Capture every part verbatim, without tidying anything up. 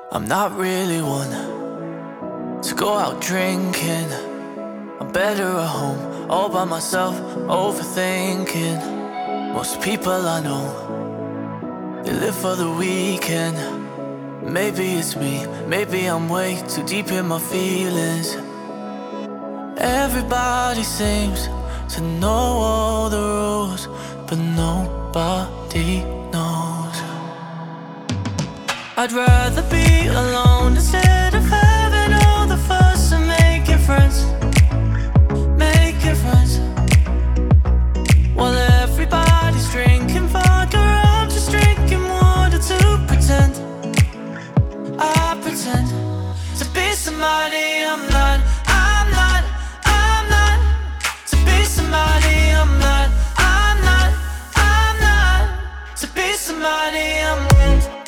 I'm not really one to go out drinking. I'm better at home, all by myself, overthinking. Most people I know, they live for the weekend. Maybe it's me, maybe I'm way too deep in my feelings. Everybody seems to know all the rules, but nobody knows. I'd rather be alone instead of having all the fuss and making friends, making friends. While everybody's drinking vodka, I'm just drinking water to pretend. I pretend to be somebody I'm not. I'm not, I'm not. To be somebody I'm not. I'm not, I'm not. To be somebody I'm not.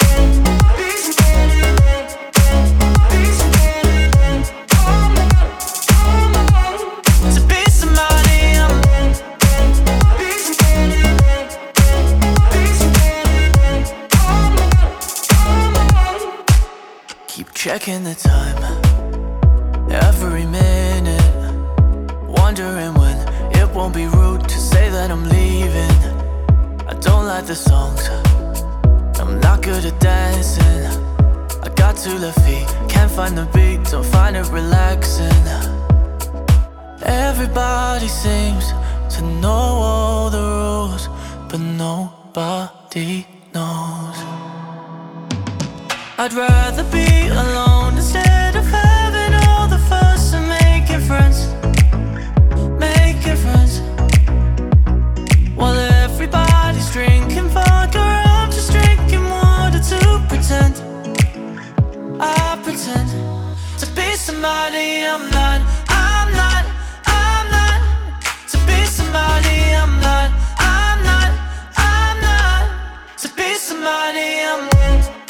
Keep checking the time, every minute, wondering when it won't be rude to say that I'm leaving. I don't like the songs, I'm not good at dancing. I got two left feet, can't find the beat, don't find it relaxing. Everybody seems to know all the rules, but nobody knows. I'd rather be alone instead of having all the fuss and making friends, making friends. While everybody's drinking vodka, I'm just drinking water to pretend. I pretend to be somebody I'm not. I'm not, I'm not. To be somebody I'm not. I'm not, I'm not. To be somebody I'm not.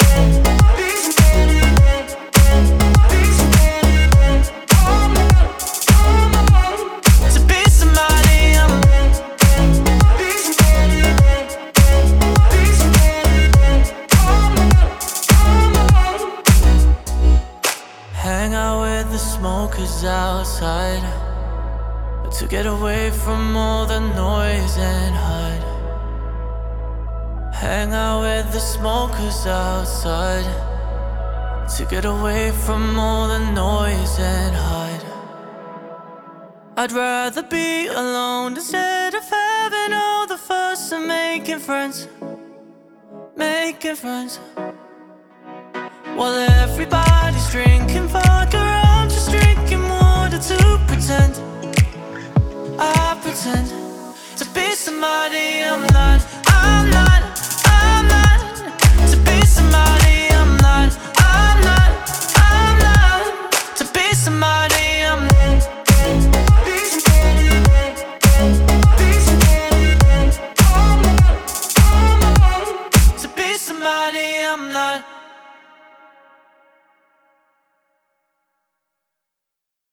Hang out with the smokers outside, to get away from all the noise and hide. Hang out with the smokers outside, to get away from all the noise and hide. I'd rather be alone instead of having all the fuss and making friends, making friends. While everybody's drinking vodka, I'm just drinking water to pretend. I pretend to be somebody I'm not.